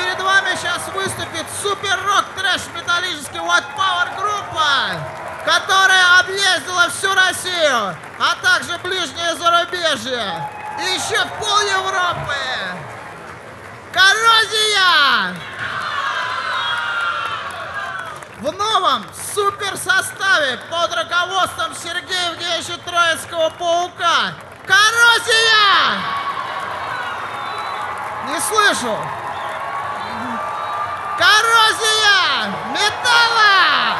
перед вами сейчас выступит супер-рок трэш-металлический White Power группа, которая объездила всю Россию, а также ближнее зарубежье и еще пол Европы. Коррозия! В новом суперсоставе под руководством Сергея Евгеньевича Троицкого Паука. Коррозия! Не слышу. Коррозия металла!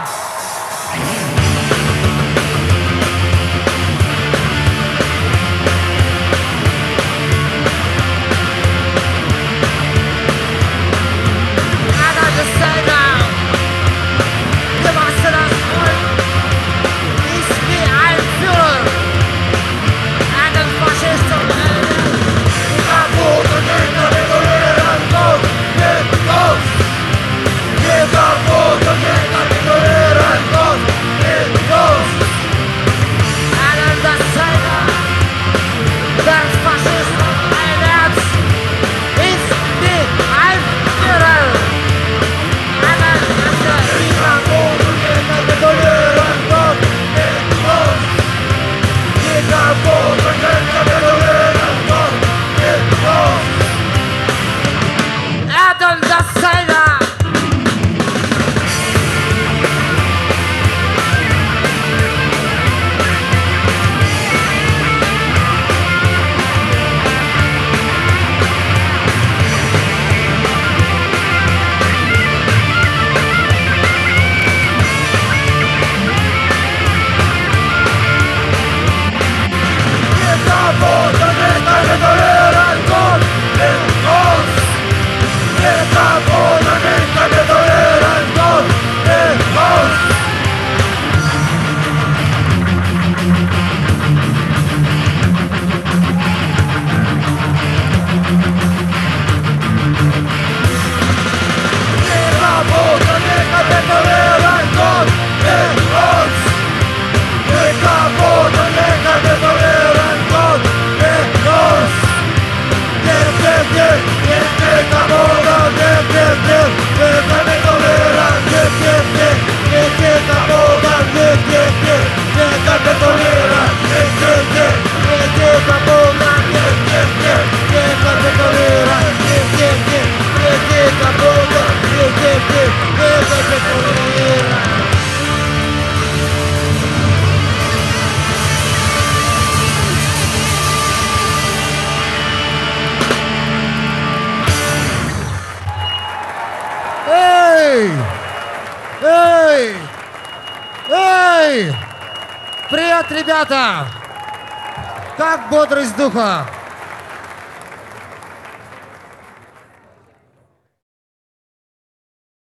Эй! Привет, ребята! Как бодрость духа?